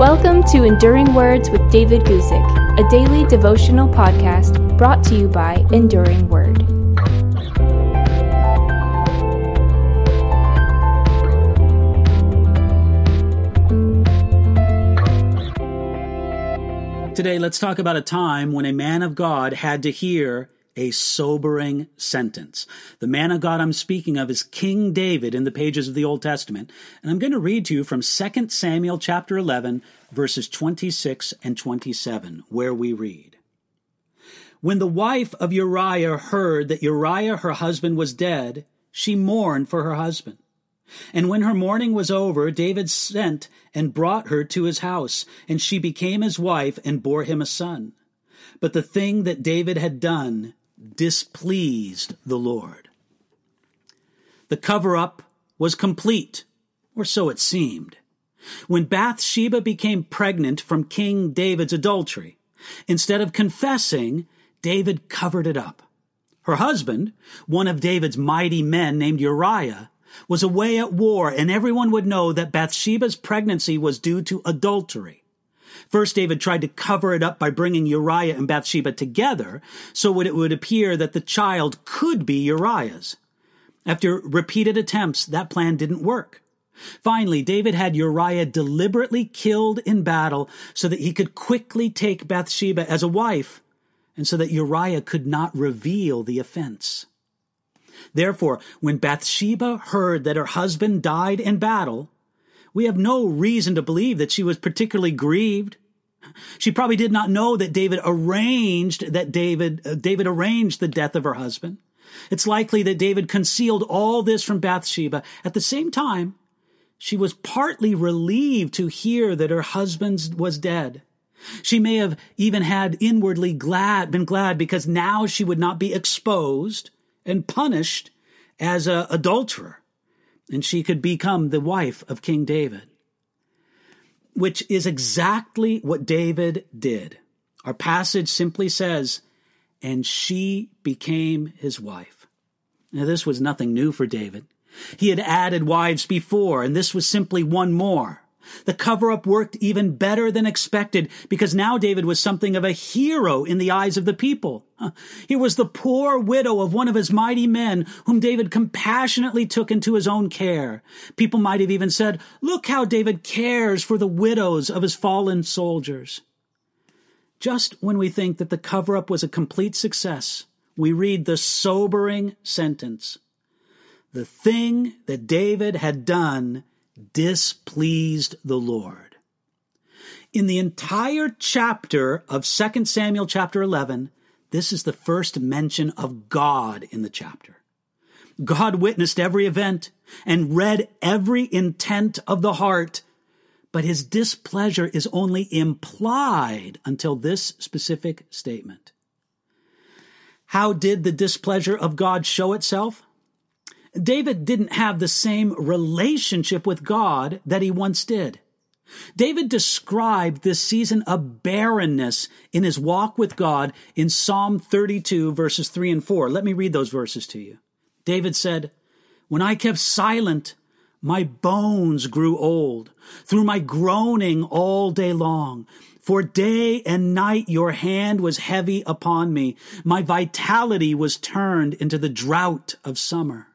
Welcome to Enduring Words with David Guzik, a daily devotional podcast brought to you by Enduring Word. Today, let's talk about a time when a man of God had to hear a sobering sentence. The man of God I'm speaking of is King David in the pages of the Old Testament. And I'm going to read to you from 2 Samuel chapter 11, verses 26 and 27, where we read, "When the wife of Uriah heard that Uriah her husband was dead, she mourned for her husband. And when her mourning was over, David sent and brought her to his house, and she became his wife and bore him a son. But the thing that David had done displeased the Lord." The cover-up was complete, or so it seemed. When Bathsheba became pregnant from King David's adultery, instead of confessing, David covered it up. Her husband, one of David's mighty men named Uriah, was away at war, and everyone would know that Bathsheba's pregnancy was due to adultery. First, David tried to cover it up by bringing Uriah and Bathsheba together, so it would appear that the child could be Uriah's. After repeated attempts, that plan didn't work. Finally, David had Uriah deliberately killed in battle so that he could quickly take Bathsheba as a wife, and so that Uriah could not reveal the offense. Therefore, when Bathsheba heard that her husband died in battle, we have no reason to believe that she was particularly grieved. She probably did not know that David arranged the death of her husband. It's likely that David concealed all this from Bathsheba. At the same time, she was partly relieved to hear that her husband was dead. She may have even had inwardly been glad because now she would not be exposed and punished as an adulterer, and she could become the wife of King David, which is exactly what David did. Our passage simply says, "And she became his wife." Now, this was nothing new for David. He had added wives before, and this was simply one more. The cover-up worked even better than expected because now David was something of a hero in the eyes of the people. He was the poor widow of one of his mighty men whom David compassionately took into his own care. People might have even said, "Look how David cares for the widows of his fallen soldiers." Just when we think that the cover-up was a complete success, we read the sobering sentence, "The thing that David had done displeased the Lord." In the entire chapter of 2 Samuel chapter 11, this is the first mention of God in the chapter. God witnessed every event and read every intent of the heart, but his displeasure is only implied until this specific statement. How did the displeasure of God show itself? David didn't have the same relationship with God that he once did. David described this season of barrenness in his walk with God in Psalm 32, verses 3 and 4. Let me read those verses to you. David said, "When I kept silent, my bones grew old, through my groaning all day long. For day and night your hand was heavy upon me. My vitality was turned into the drought of summer."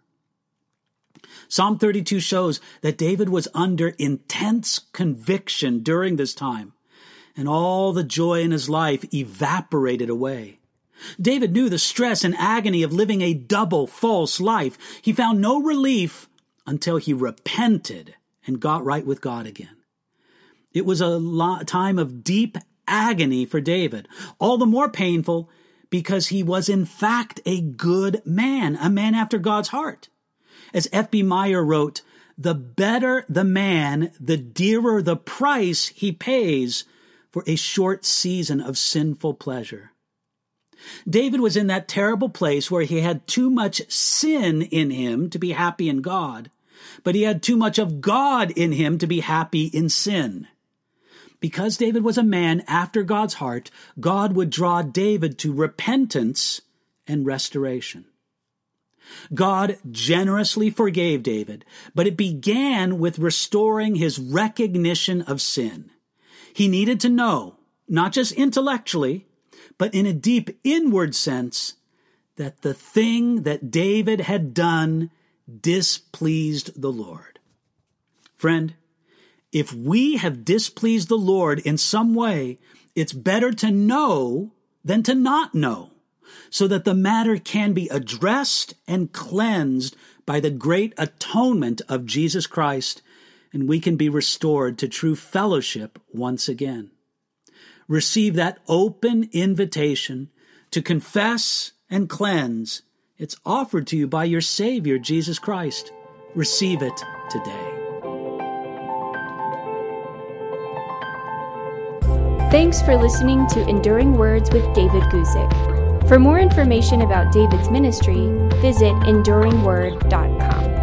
Psalm 32 shows that David was under intense conviction during this time, and all the joy in his life evaporated away. David knew the stress and agony of living a double false life. He found no relief until he repented and got right with God again. It was a time of deep agony for David, all the more painful because he was in fact a good man, a man after God's heart. As F.B. Meyer wrote, "The better the man, the dearer the price he pays for a short season of sinful pleasure." David was in that terrible place where he had too much sin in him to be happy in God, but he had too much of God in him to be happy in sin. Because David was a man after God's heart, God would draw David to repentance and restoration. God generously forgave David, but it began with restoring his recognition of sin. He needed to know, not just intellectually, but in a deep inward sense, that the thing that David had done displeased the Lord. Friend, if we have displeased the Lord in some way, it's better to know than to not know, so that the matter can be addressed and cleansed by the great atonement of Jesus Christ, and we can be restored to true fellowship once again. Receive that open invitation to confess and cleanse. It's offered to you by your Savior, Jesus Christ. Receive it today. Thanks for listening to Enduring Words with David Guzik. For more information about David's ministry, visit enduringword.com.